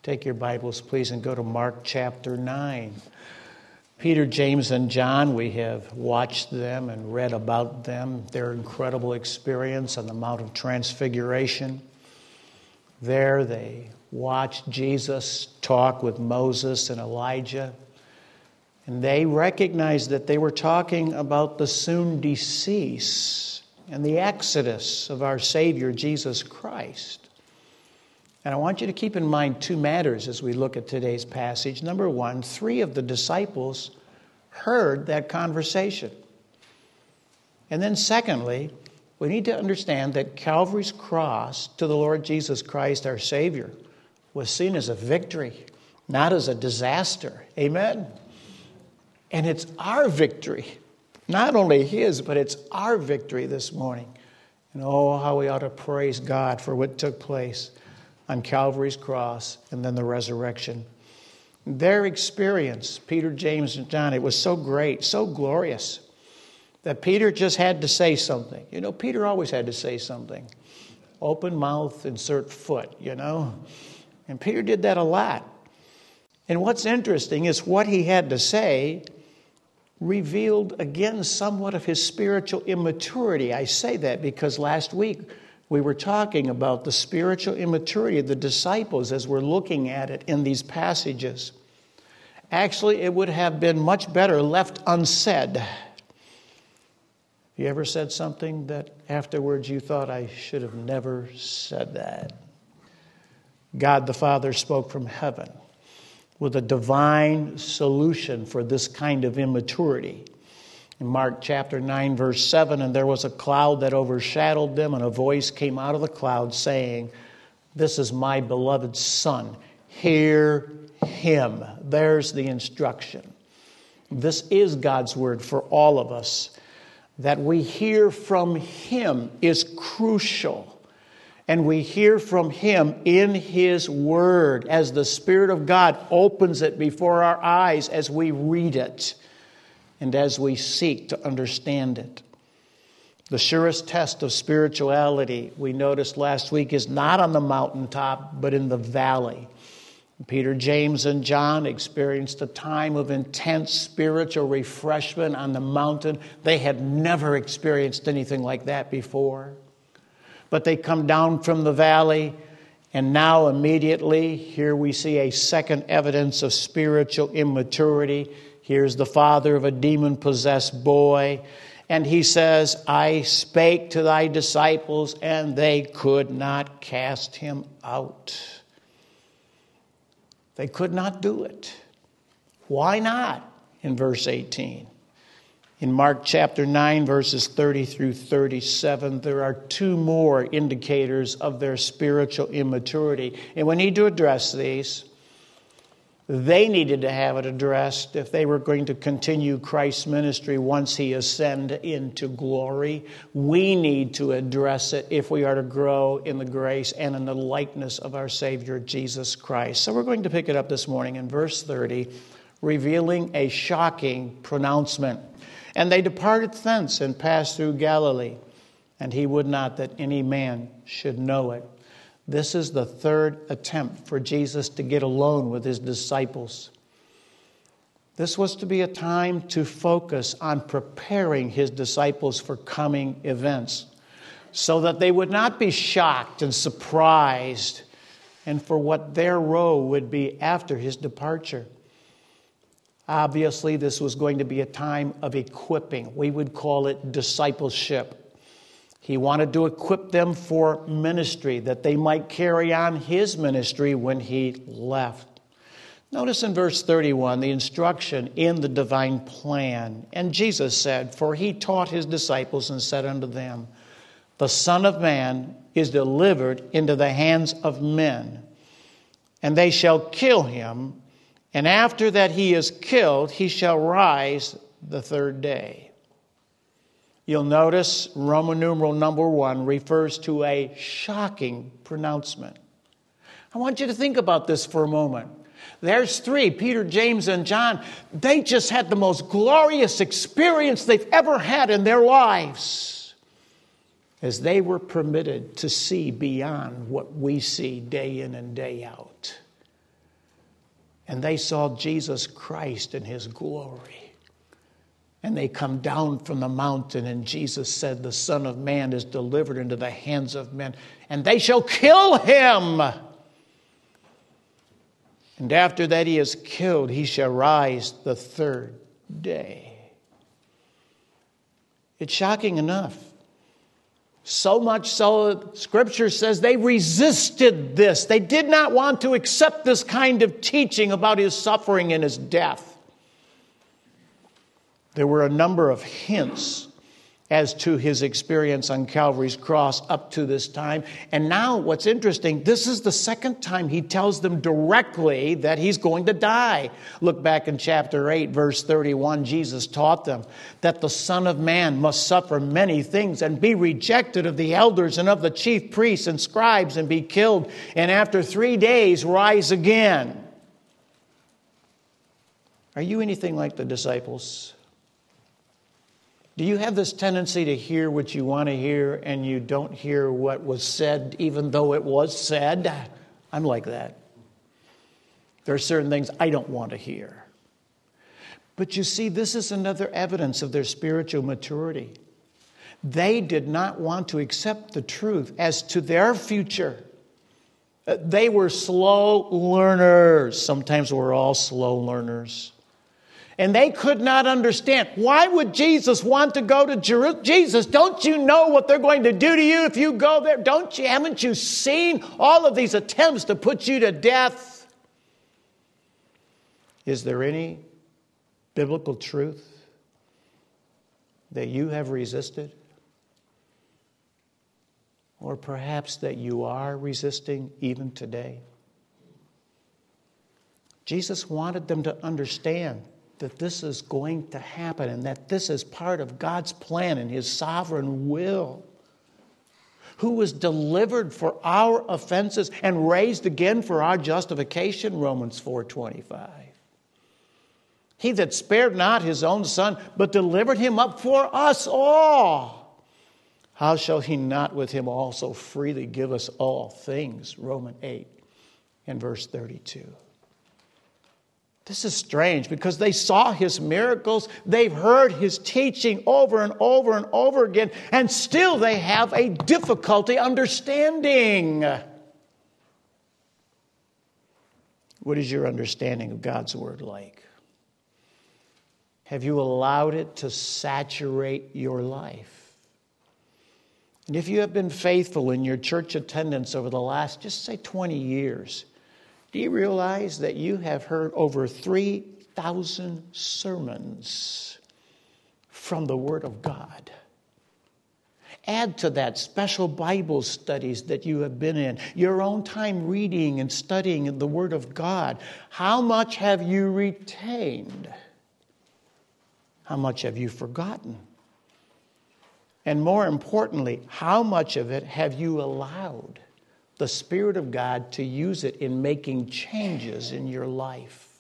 Take your Bibles, please, and go to Mark chapter 9. Peter, James, and John, we have watched them and read about them, their incredible experience on the Mount of Transfiguration. There they watched Jesus talk with Moses and Elijah, and they recognized that they were talking about the soon decease and the exodus of our Savior, Jesus Christ. And I want you to keep in mind two matters as we look at today's passage. Number one, 3 of the disciples heard that conversation. And then secondly, we need to understand that Calvary's cross to the Lord Jesus Christ, our Savior, was seen as a victory, not as a disaster. Amen? And it's our victory. Not only His, but it's our victory this morning. And oh, how we ought to praise God for what took place on Calvary's cross and then the resurrection. Their experience, Peter, James, and John, it was so great, so glorious, that Peter just had to say something. You know, Peter always had to say something. Open mouth, insert foot, you know. And Peter did that a lot. And what's interesting is what he had to say revealed, again, somewhat of his spiritual immaturity. I say that because last week we were talking about the spiritual immaturity of the disciples as we're looking at it in these passages. Actually, it would have been much better left unsaid. You ever said something that afterwards you thought, I should have never said that? God the Father spoke from heaven with a divine solution for this kind of immaturity. In Mark chapter 9, verse 7, and there was a cloud that overshadowed them, and a voice came out of the cloud saying, this is my beloved Son. Hear Him. There's the instruction. This is God's word for all of us. That we hear from Him is crucial. And we hear from Him in His word as the Spirit of God opens it before our eyes as we read it and as we seek to understand it. The surest test of spirituality, we noticed last week, is not on the mountaintop, but in the valley. Peter, James, and John experienced a time of intense spiritual refreshment on the mountain. They had never experienced anything like that before. But they come down from the valley, and now immediately, here we see a second evidence of spiritual immaturity. Here's the father of a demon-possessed boy, and he says, I spake to thy disciples, and they could not cast him out. They could not do it. Why not? In verse 18. In Mark chapter 9, verses 30 through 37, there are 2 more indicators of their spiritual immaturity. And we need to address these. They needed to have it addressed if they were going to continue Christ's ministry once He ascended into glory. We need to address it if we are to grow in the grace and in the likeness of our Savior, Jesus Christ. So we're going to pick it up this morning in verse 30, revealing a shocking pronouncement. And they departed thence and passed through Galilee, and He would not that any man should know it. This is the 3rd attempt for Jesus to get alone with His disciples. This was to be a time to focus on preparing His disciples for coming events so that they would not be shocked and surprised and for what their role would be after His departure. Obviously, this was going to be a time of equipping. We would call it discipleship. He wanted to equip them for ministry, that they might carry on His ministry when He left. Notice in verse 31, the instruction in the divine plan. And Jesus said, for He taught His disciples and said unto them, the Son of Man is delivered into the hands of men, and they shall kill Him, and after that He is killed, He shall rise the 3rd day. You'll notice Roman numeral number 1 refers to a shocking pronouncement. I want you to think about this for a moment. There's 3, Peter, James, and John. They just had the most glorious experience they've ever had in their lives as they were permitted to see beyond what we see day in and day out. And they saw Jesus Christ in his glory. And they come down from the mountain, and Jesus said, the Son of Man is delivered into the hands of men, and they shall kill him. And after that he is killed, he shall rise the third day. It's shocking enough. So much so, Scripture says they resisted this. They did not want to accept this kind of teaching about his suffering and his death. There were a number of hints as to his experience on Calvary's cross up to this time. And now what's interesting, this is the second time he tells them directly that he's going to die. Look back in chapter 8, verse 31. Jesus taught them that the Son of Man must suffer many things and be rejected of the elders and of the chief priests and scribes and be killed, and after 3 days rise again. Are you anything like the disciples? Do you have this tendency to hear what you want to hear and you don't hear what was said even though it was said? I'm like that. There are certain things I don't want to hear. But you see, this is another evidence of their spiritual maturity. They did not want to accept the truth as to their future. They were slow learners. Sometimes we're all slow learners. And they could not understand. Why would Jesus want to go to Jerusalem? Jesus, don't you know what they're going to do to you if you go there? Haven't you seen all of these attempts to put you to death? Is there any biblical truth that you have resisted? Or perhaps that you are resisting even today? Jesus wanted them to understand that this is going to happen and that this is part of God's plan and his sovereign will. Who was delivered for our offenses and raised again for our justification, Romans 4:25. He that spared not his own Son, but delivered him up for us all. How shall he not with him also freely give us all things? Romans 8 and verse 32. This is strange because they saw his miracles. They've heard his teaching over and over and over again, and still they have a difficulty understanding. What is your understanding of God's word like? Have you allowed it to saturate your life? And if you have been faithful in your church attendance over the last, just say 20 years, do you realize that you have heard over 3,000 sermons from the Word of God? Add to that special Bible studies that you have been in, your own time reading and studying the Word of God. How much have you retained? How much have you forgotten? And more importantly, how much of it have you allowed the Spirit of God to use it in making changes in your life?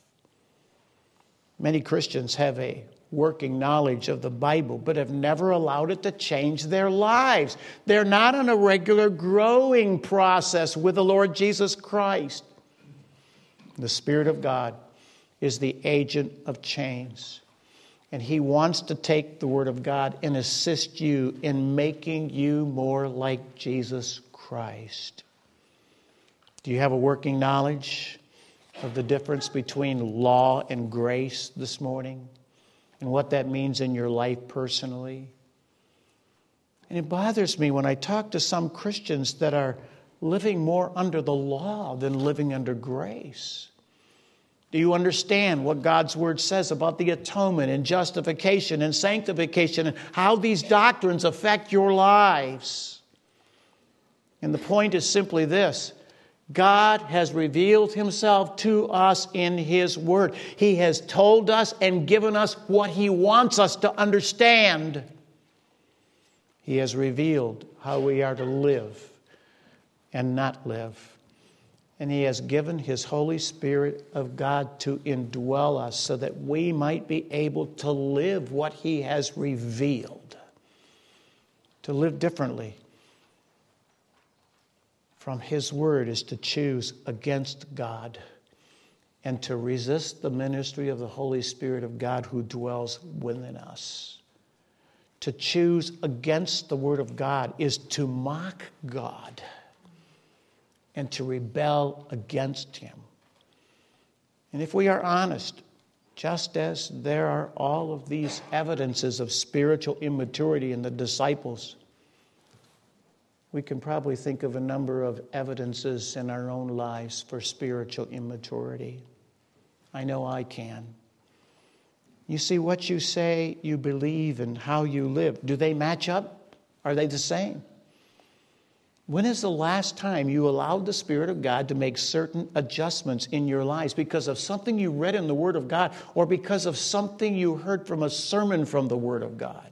Many Christians have a working knowledge of the Bible, but have never allowed it to change their lives. They're not on a regular growing process with the Lord Jesus Christ. The Spirit of God is the agent of change. And he wants to take the Word of God and assist you in making you more like Jesus Christ. Do you have a working knowledge of the difference between law and grace this morning and what that means in your life personally? And it bothers me when I talk to some Christians that are living more under the law than living under grace. Do you understand what God's Word says about the atonement and justification and sanctification and how these doctrines affect your lives? And the point is simply this. God has revealed himself to us in his word. He has told us and given us what he wants us to understand. He has revealed how we are to live and not live. And he has given his Holy Spirit of God to indwell us so that we might be able to live what he has revealed. To live differently from his word is to choose against God and to resist the ministry of the Holy Spirit of God who dwells within us. To choose against the Word of God is to mock God and to rebel against Him. And if we are honest, just as there are all of these evidences of spiritual immaturity in the disciples, we can probably think of a number of evidences in our own lives for spiritual immaturity. I know I can. You see, what you say, you believe, and how you live, do they match up? Are they the same? When is the last time you allowed the Spirit of God to make certain adjustments in your lives because of something you read in the Word of God or because of something you heard from a sermon from the Word of God?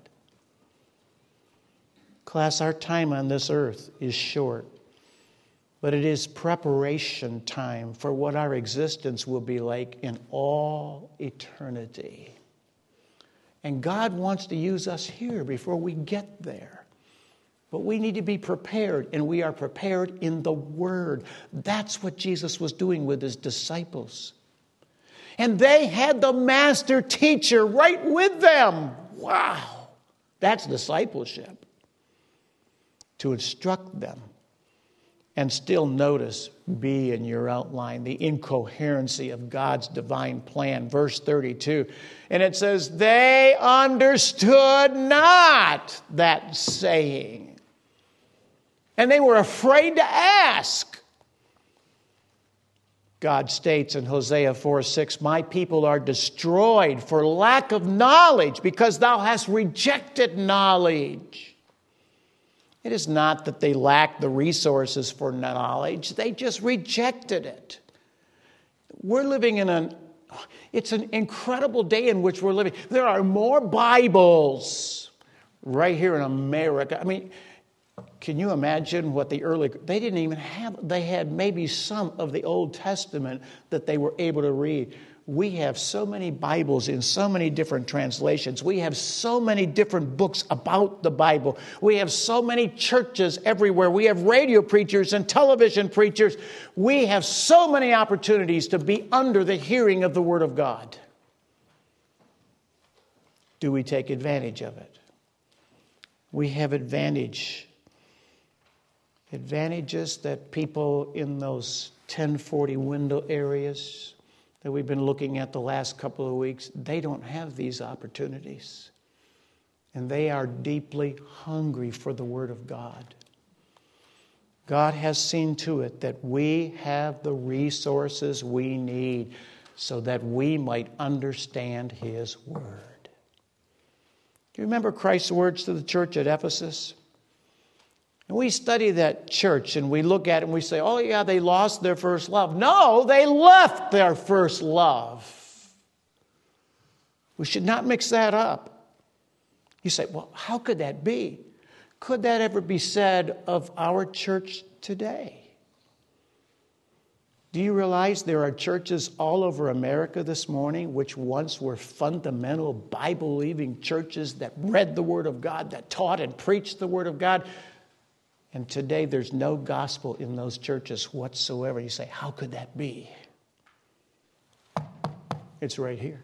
Class, our time on this earth is short, but it is preparation time for what our existence will be like in all eternity. And God wants to use us here before we get there. But we need to be prepared, and we are prepared in the Word. That's what Jesus was doing with His disciples. And they had the master teacher right with them. Wow, that's discipleship. To instruct them. And still notice B in your outline, the incoherency of God's divine plan. Verse 32. And it says, they understood not that saying. And they were afraid to ask. God states in Hosea 4:6, my people are destroyed for lack of knowledge because thou hast rejected knowledge. It is not that they lacked the resources for knowledge. They just rejected it. We're living in it's an incredible day in which we're living. There are more Bibles right here in America. I mean, can you imagine what they didn't even have, they had maybe some of the Old Testament that they were able to read. We have so many Bibles in so many different translations. We have so many different books about the Bible. We have so many churches everywhere. We have radio preachers and television preachers. We have so many opportunities to be under the hearing of the Word of God. Do we take advantage of it? We have advantages that people in those 1040 window areas that we've been looking at the last couple of weeks, they don't have these opportunities. And they are deeply hungry for the Word of God. God has seen to it that we have the resources we need so that we might understand His Word. Do you remember Christ's words to the church at Ephesus? And we study that church and we look at it and we say, oh yeah, they lost their first love. No, they left their first love. We should not mix that up. You say, well, how could that be? Could that ever be said of our church today? Do you realize there are churches all over America this morning which once were fundamental Bible-believing churches that read the Word of God, that taught and preached the Word of God? And today there's no gospel in those churches whatsoever. You say, how could that be? It's right here.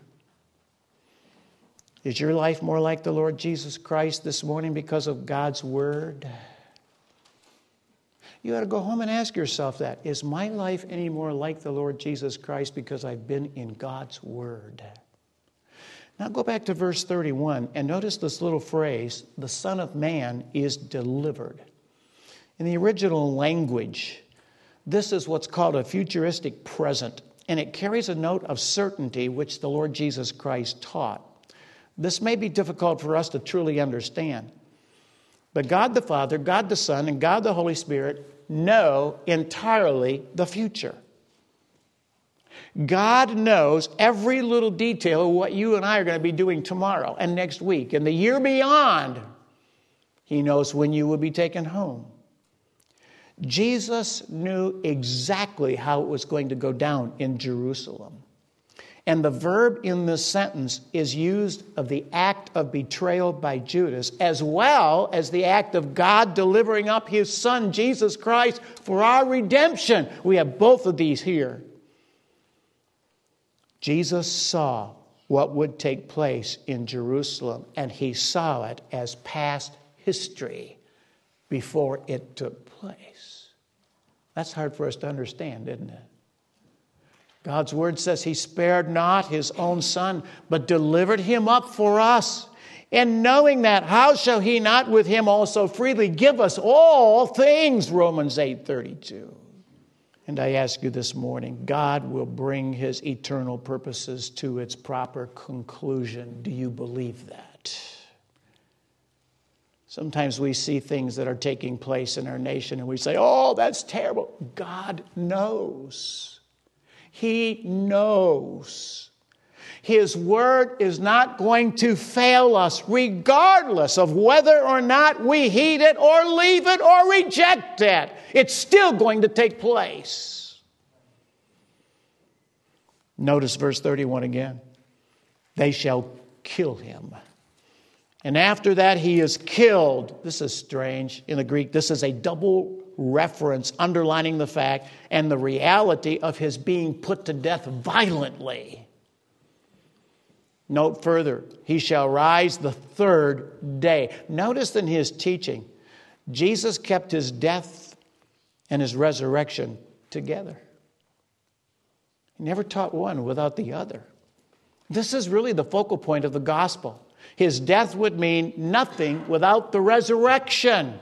Is your life more like the Lord Jesus Christ this morning because of God's Word? You ought to go home and ask yourself that. Is my life any more like the Lord Jesus Christ because I've been in God's Word? Now go back to verse 31 and notice this little phrase, the Son of Man is delivered. In the original language, this is what's called a futuristic present, and it carries a note of certainty which the Lord Jesus Christ taught. This may be difficult for us to truly understand, but God the Father, God the Son, and God the Holy Spirit know entirely the future. God knows every little detail of what you and I are going to be doing tomorrow and next week and the year beyond. He knows when you will be taken home. Jesus knew exactly how it was going to go down in Jerusalem. And the verb in this sentence is used of the act of betrayal by Judas, as well as the act of God delivering up His Son, Jesus Christ, for our redemption. We have both of these here. Jesus saw what would take place in Jerusalem, and he saw it as past history before it took place. That's hard for us to understand, isn't it? God's word says he spared not his own son, but delivered him up for us. And knowing that, how shall he not with him also freely give us all things? Romans 8:32. And I ask you this morning, God will bring his eternal purposes to its proper conclusion. Do you believe that? Sometimes we see things that are taking place in our nation and we say, oh, that's terrible. God knows. He knows. His word is not going to fail us regardless of whether or not we heed it or leave it or reject it. It's still going to take place. Notice verse 31 again. They shall kill him. And after that he is killed. This is strange. In the Greek, this is a double reference underlining the fact and the reality of his being put to death violently. Note further, he shall rise the third day. Notice in his teaching, Jesus kept his death and his resurrection together. He never taught one without the other. This is really the focal point of the gospel. His death would mean nothing without the resurrection.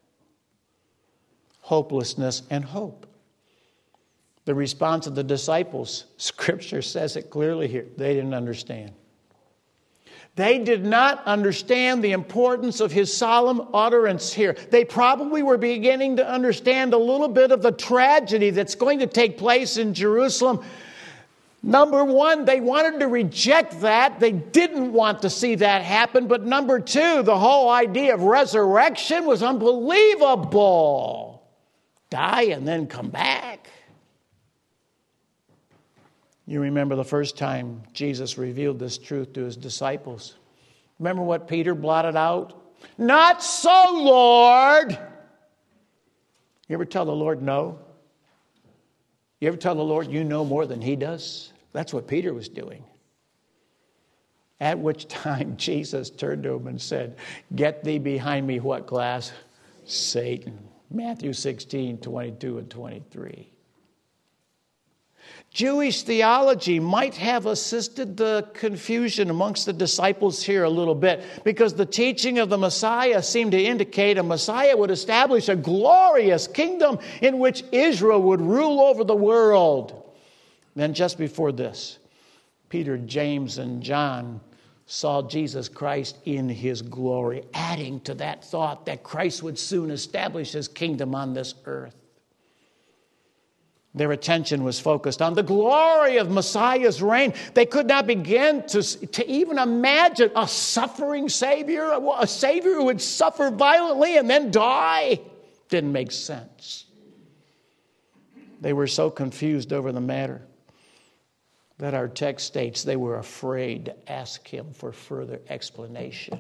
Hopelessness and hope. The response of the disciples, Scripture says it clearly here. They didn't understand. They did not understand the importance of his solemn utterance here. They probably were beginning to understand a little bit of the tragedy that's going to take place in Jerusalem. Number one, they wanted to reject that. They didn't want to see that happen. But number two, the whole idea of resurrection was unbelievable. Die and then come back. You remember the first time Jesus revealed this truth to his disciples. Remember what Peter blotted out? Not so, Lord. You ever tell the Lord no? You ever tell the Lord you know more than he does? That's what Peter was doing. At which time Jesus turned to him and said, get thee behind me, what class? Satan. Matthew 16, 22 and 23. Jewish theology might have assisted the confusion amongst the disciples here a little bit, because the teaching of the Messiah seemed to indicate a Messiah would establish a glorious kingdom in which Israel would rule over the world. Then just before this, Peter, James, and John saw Jesus Christ in his glory, adding to that thought that Christ would soon establish his kingdom on this earth. Their attention was focused on the glory of Messiah's reign. They could not begin to even imagine a suffering Savior, a Savior who would suffer violently and then die. Didn't make sense. They were so confused over the matter that our text states they were afraid to ask him for further explanation.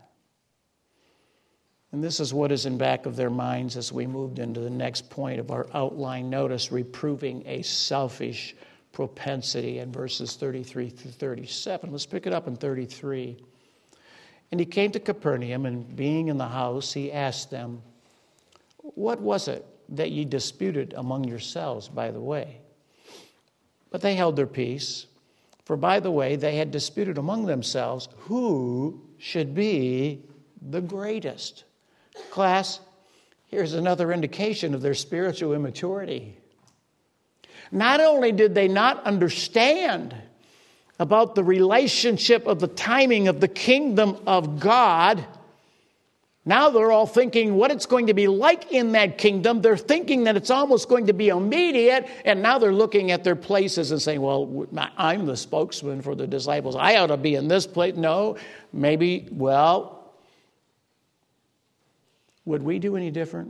And this is what is in back of their minds as we moved into the next point of our outline. Notice, reproving a selfish propensity in verses 33 through 37. Let's pick it up in 33. And he came to Capernaum, and being in the house, he asked them, what was it that ye disputed among yourselves by the way? But they held their peace, for by the way they had disputed among themselves who should be the greatest. Class, here's another indication of their spiritual immaturity. Not only did they not understand about the relationship of the timing of the kingdom of God, now they're all thinking what it's going to be like in that kingdom. They're thinking that it's almost going to be immediate, and now they're looking at their places and saying, well, I'm the spokesman for the disciples. I ought to be in this place. No, maybe, well, would we do any different?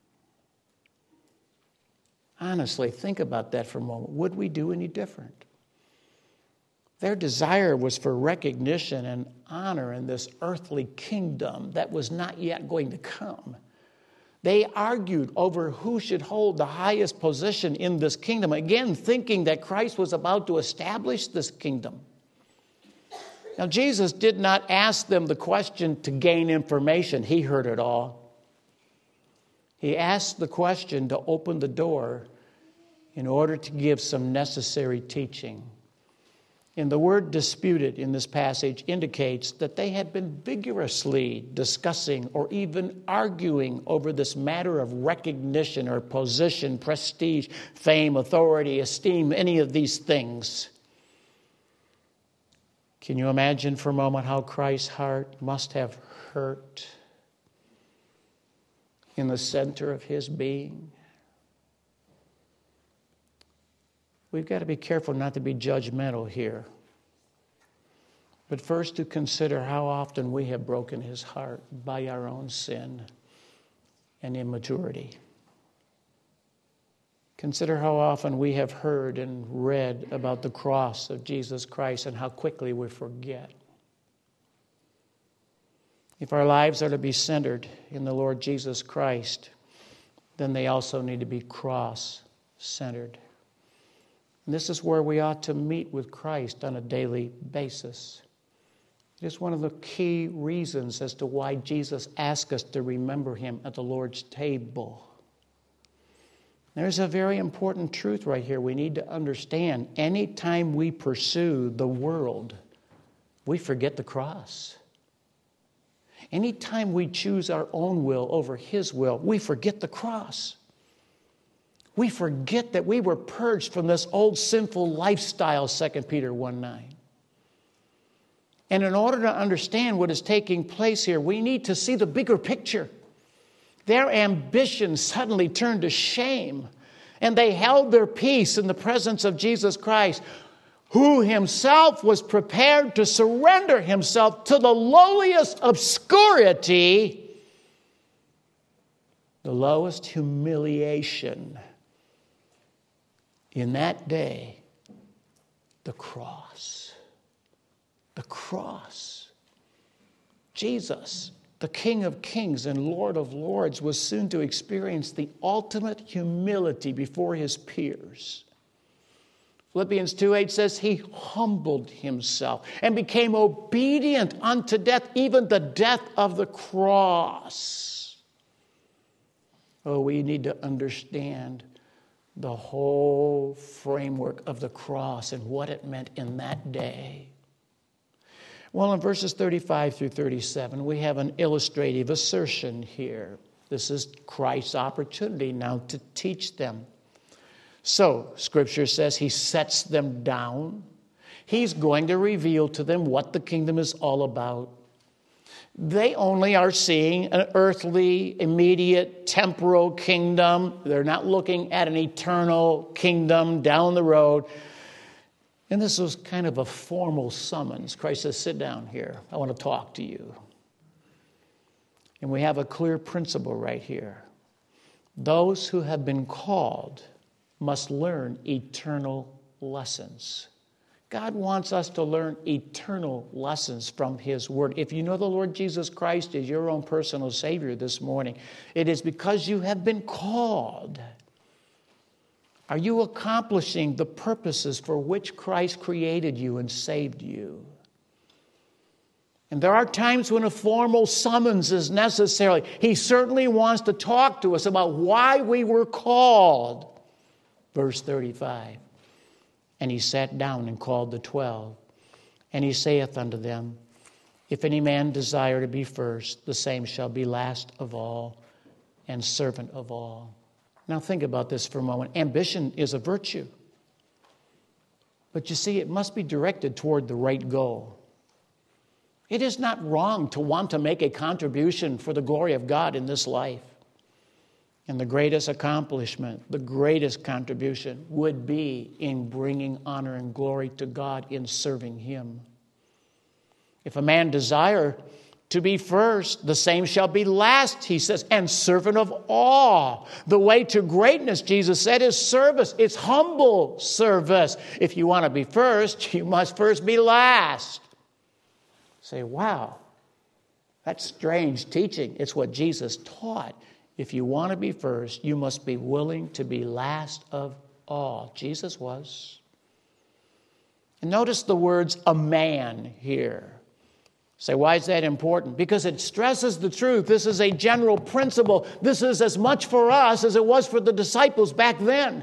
Honestly, think about that for a moment. Would we do any different? Their desire was for recognition and honor in this earthly kingdom that was not yet going to come. They argued over who should hold the highest position in this kingdom, again thinking that Christ was about to establish this kingdom. Now, Jesus did not ask them the question to gain information. He heard it all. He asked the question to open the door in order to give some necessary teaching. And the word disputed in this passage indicates that they had been vigorously discussing or even arguing over this matter of recognition or position, prestige, fame, authority, esteem, any of these things. Can you imagine for a moment how Christ's heart must have hurt in the center of his being? We've got to be careful not to be judgmental here. But first to consider how often we have broken his heart by our own sin and immaturity. Consider how often we have heard and read about the cross of Jesus Christ and how quickly we forget. If our lives are to be centered in the Lord Jesus Christ, then they also need to be cross-centered. And this is where we ought to meet with Christ on a daily basis. It is one of the key reasons as to why Jesus asked us to remember him at the Lord's table. There's a very important truth right here we need to understand. Anytime we pursue the world, we forget the cross. Anytime we choose our own will over his will, we forget the cross. We forget that we were purged from this old sinful lifestyle, 2 Peter 1:9. And in order to understand what is taking place here, we need to see the bigger picture. Their ambition suddenly turned to shame, and they held their peace in the presence of Jesus Christ, who himself was prepared to surrender himself to the lowliest obscurity, the lowest humiliation. In that day, the cross. The cross. Jesus, the King of Kings and Lord of Lords, was soon to experience the ultimate humility before his peers. Philippians 2:8 says he humbled himself and became obedient unto death, even the death of the cross. Oh, we need to understand the whole framework of the cross and what it meant in that day. Well, in verses 35 through 37, we have an illustrative assertion here. This is Christ's opportunity now to teach them. So, Scripture says he sets them down. He's going to reveal to them what the kingdom is all about. They only are seeing an earthly, immediate, temporal kingdom. They're not looking at an eternal kingdom down the road. And this was kind of a formal summons. Christ says, sit down here. I want to talk to you. And we have a clear principle right here. Those who have been called must learn eternal lessons. God wants us to learn eternal lessons from his word. If you know the Lord Jesus Christ is your own personal Savior this morning, it is because you have been called. Are you accomplishing the purposes for which Christ created you and saved you? And there are times when a formal summons is necessary. He certainly wants to talk to us about why we were called. Verse 35. And he sat down and called the 12. And he saith unto them, if any man desire to be first, the same shall be last of all and servant of all. Now think about this for a moment. Ambition is a virtue. But you see, it must be directed toward the right goal. It is not wrong to want to make a contribution for the glory of God in this life. And the greatest accomplishment, the greatest contribution would be in bringing honor and glory to God in serving him. If a man desire to be first, the same shall be last, he says, and servant of all. The way to greatness, Jesus said, is service. It's humble service. If you want to be first, you must first be last. Say, wow, that's strange teaching. It's what Jesus taught If you want to be first, you must be willing to be last of all. Jesus was. And notice the words "a man" here. Say, why is that important? Because it stresses the truth. This is a general principle. This is as much for us as it was for the disciples back then.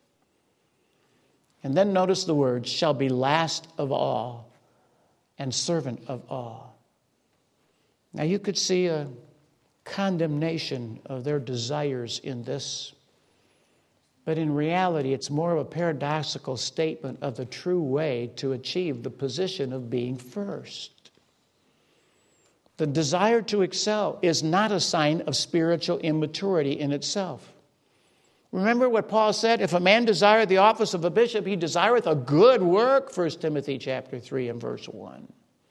And then notice the words, "shall be last of all and servant of all." Now you could see a condemnation of their desires in this. But in reality, it's more of a paradoxical statement of the true way to achieve the position of being first. The desire to excel is not a sign of spiritual immaturity in itself. Remember what Paul said, if a man desire the office of a bishop, he desireth a good work, 1 Timothy chapter 3 and verse 1.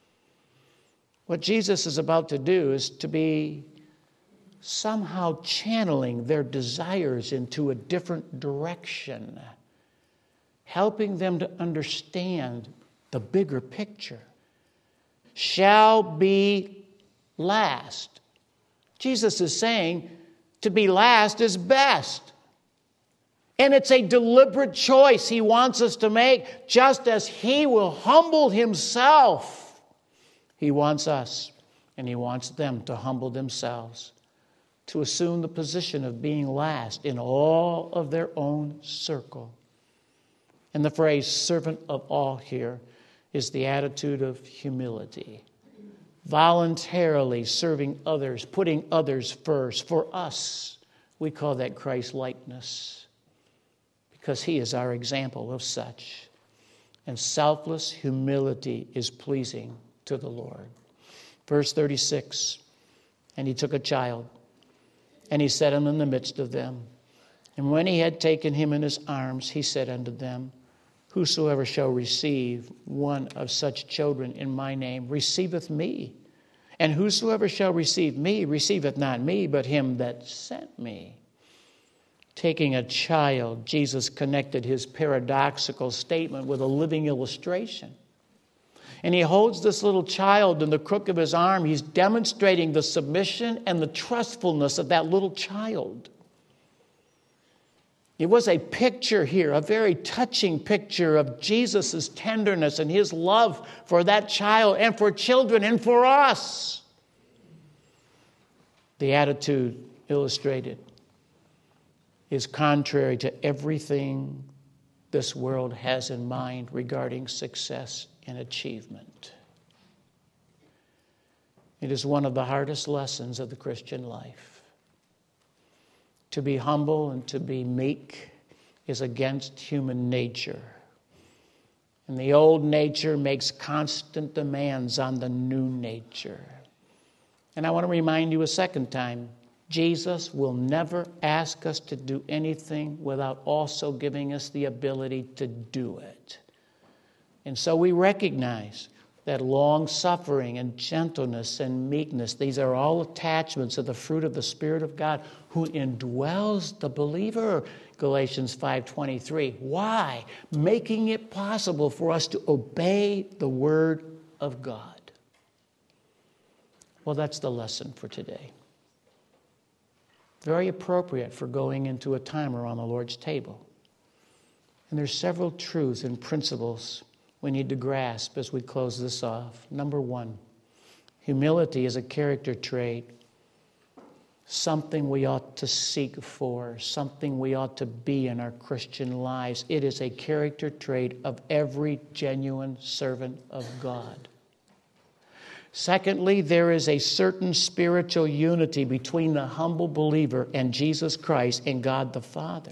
What Jesus is about to do is to be somehow channeling their desires into a different direction, helping them to understand the bigger picture. Shall be last. Jesus is saying to be last is best. And it's a deliberate choice he wants us to make, just as he will humble himself. He wants us, and he wants them to humble themselves, to assume the position of being last in all of their own circle. And the phrase servant of all here is the attitude of humility. Voluntarily serving others, putting others first. For us, we call that Christ-likeness, because he is our example of such. And selfless humility is pleasing to the Lord. Verse 36, and he took a child, and he set him in the midst of them. And when he had taken him in his arms, he said unto them, Whosoever shall receive one of such children in my name receiveth me. And whosoever shall receive me receiveth not me, but him that sent me. Taking a child, Jesus connected his paradoxical statement with a living illustration. And he holds this little child in the crook of his arm. He's demonstrating the submission and the trustfulness of that little child. It was a picture here, a very touching picture of Jesus' tenderness and his love for that child and for children and for us. The attitude illustrated is contrary to everything this world has in mind regarding success and achievement. It is one of the hardest lessons of the Christian life. To be humble and to be meek is against human nature. And the old nature makes constant demands on the new nature. And I want to remind you a second time, Jesus will never ask us to do anything without also giving us the ability to do it. And so we recognize that long-suffering and gentleness and meekness, these are all attachments of the fruit of the Spirit of God who indwells the believer, Galatians 5:23. Why? Making it possible for us to obey the Word of God. Well, that's the lesson for today. Very appropriate for going into a time around the Lord's table. And there's several truths and principles we need to grasp as we close this off. Number one, humility is a character trait, something we ought to seek for, something we ought to be in our Christian lives. It is a character trait of every genuine servant of God. Secondly, there is a certain spiritual unity between the humble believer and Jesus Christ and God the Father.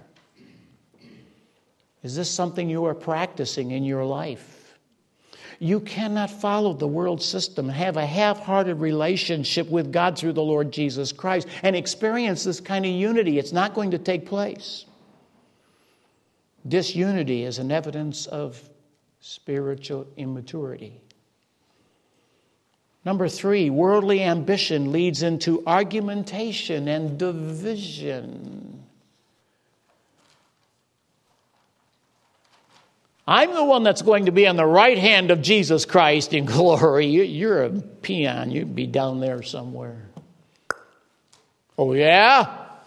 Is this something you are practicing in your life? You cannot follow the world system and have a half-hearted relationship with God through the Lord Jesus Christ and experience this kind of unity. It's not going to take place. Disunity is an evidence of spiritual immaturity. Number three, worldly ambition leads into argumentation and division. I'm the one that's going to be on the right hand of Jesus Christ in glory. You're a peon. You'd be down there somewhere. Oh, yeah?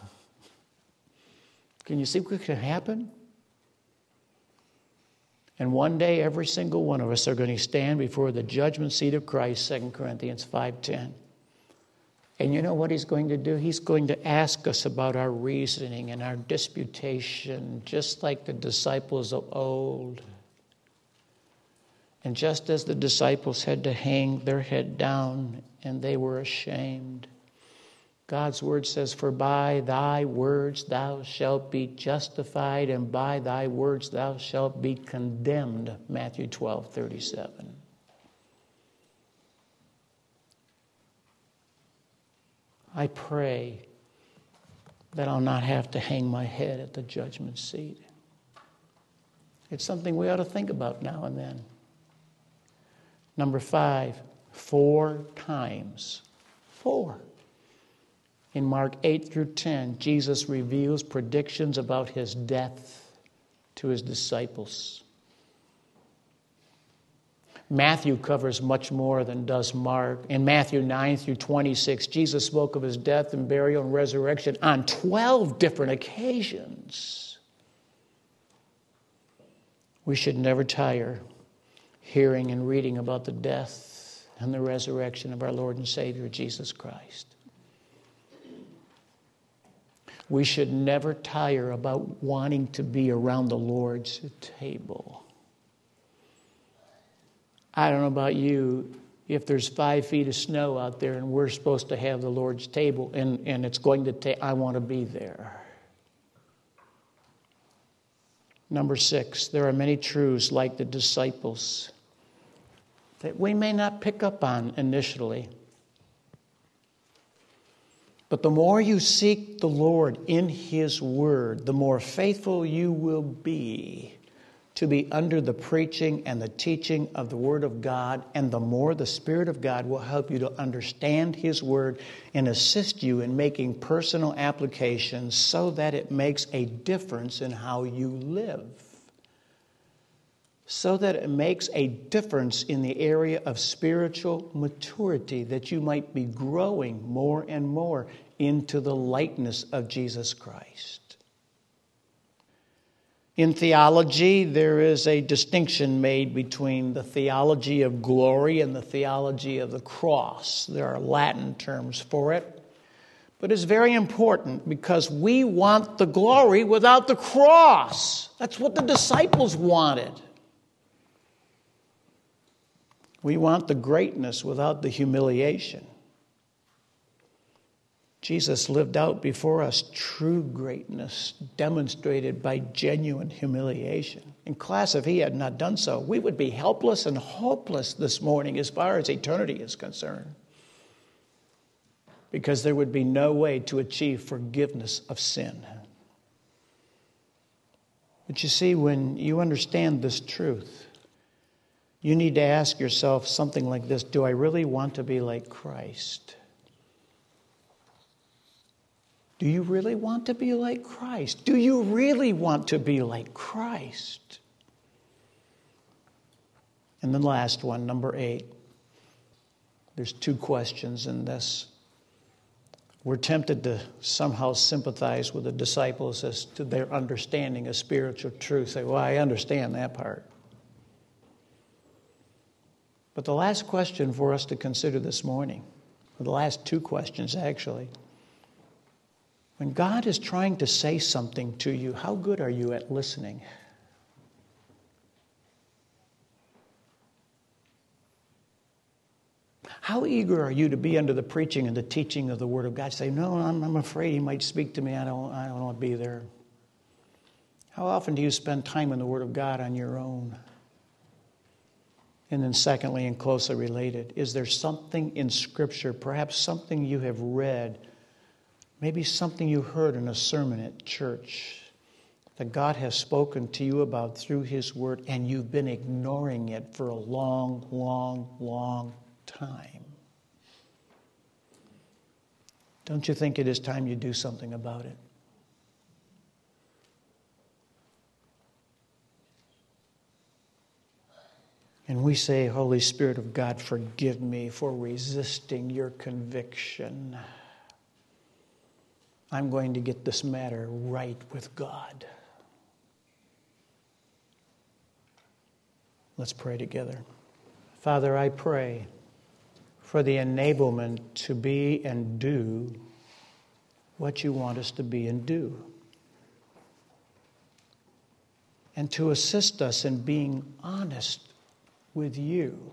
Can you see what can happen? And one day, every single one of us are going to stand before the judgment seat of Christ, 2 Corinthians 5:10. And you know what he's going to do? He's going to ask us about our reasoning and our disputation, just like the disciples of old. And just as the disciples had to hang their head down and they were ashamed, God's word says, for by thy words thou shalt be justified, and by thy words thou shalt be condemned. Matthew 12:37. I pray that I'll not have to hang my head at the judgment seat. It's something we ought to think about now and then. Number 5, 4 times. 4. In Mark 8 through 10, Jesus reveals predictions about his death to his disciples. Matthew covers much more than does Mark. In Matthew 9 through 26, Jesus spoke of his death and burial and resurrection on 12 different occasions. We should never tire hearing and reading about the death and the resurrection of our Lord and Savior, Jesus Christ. We should never tire about wanting to be around the Lord's table. I don't know about you, if there's 5 feet of snow out there and we're supposed to have the Lord's table and it's going to take, I want to be there. Number 6, there are many truths like the disciples that we may not pick up on initially. But the more you seek the Lord in His Word, the more faithful you will be to be under the preaching and the teaching of the Word of God, and the more the Spirit of God will help you to understand His Word and assist you in making personal applications so that it makes a difference in how you live. So that it makes a difference in the area of spiritual maturity, that you might be growing more and more into the likeness of Jesus Christ. In theology, there is a distinction made between the theology of glory and the theology of the cross. There are Latin terms for it. But it's very important because we want the glory without the cross. That's what the disciples wanted. We want the greatness without the humiliation. Jesus lived out before us true greatness demonstrated by genuine humiliation. In class, if he had not done so, we would be helpless and hopeless this morning as far as eternity is concerned. Because there would be no way to achieve forgiveness of sin. But you see, when you understand this truth, you need to ask yourself something like this: do I really want to be like Christ? Do you really want to be like Christ? Do you really want to be like Christ? And then the last one, number 8. There's 2 questions in this. We're tempted to somehow sympathize with the disciples as to their understanding of spiritual truth. Say, well, I understand that part. But the last question for us to consider this morning, or the last 2 questions actually, when God is trying to say something to you, how good are you at listening? How eager are you to be under the preaching and the teaching of the Word of God? Say, no, I'm afraid He might speak to me. I don't want to be there. How often do you spend time in the Word of God on your own? And then secondly, and closely related, is there something in Scripture, perhaps something you have read, maybe something you heard in a sermon at church that God has spoken to you about through His Word, and you've been ignoring it for a long, long, long time? Don't you think it is time you do something about it? And we say, Holy Spirit of God, forgive me for resisting your conviction. I'm going to get this matter right with God. Let's pray together. Father, I pray for the enablement to be and do what you want us to be and do, and to assist us in being honest with you.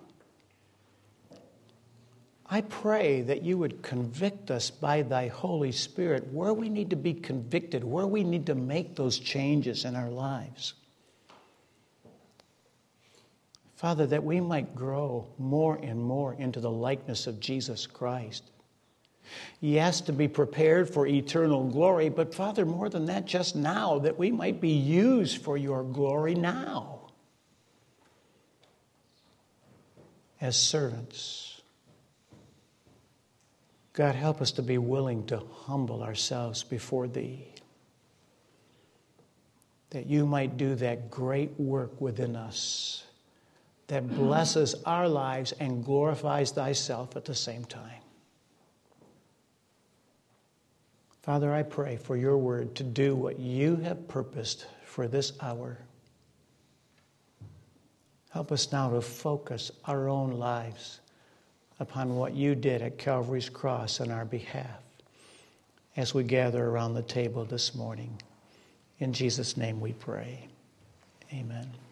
I pray that you would convict us by thy Holy Spirit where we need to be convicted, where we need to make those changes in our lives. Father, that we might grow more and more into the likeness of Jesus Christ. Yes, to be prepared for eternal glory, but Father, more than that, just now, that we might be used for your glory now as servants. God, help us to be willing to humble ourselves before thee, that you might do that great work within us that blesses our lives and glorifies thyself at the same time. Father, I pray for your word to do what you have purposed for this hour. Help us now to focus our own lives upon what you did at Calvary's cross on our behalf as we gather around the table this morning. In Jesus' name we pray. Amen.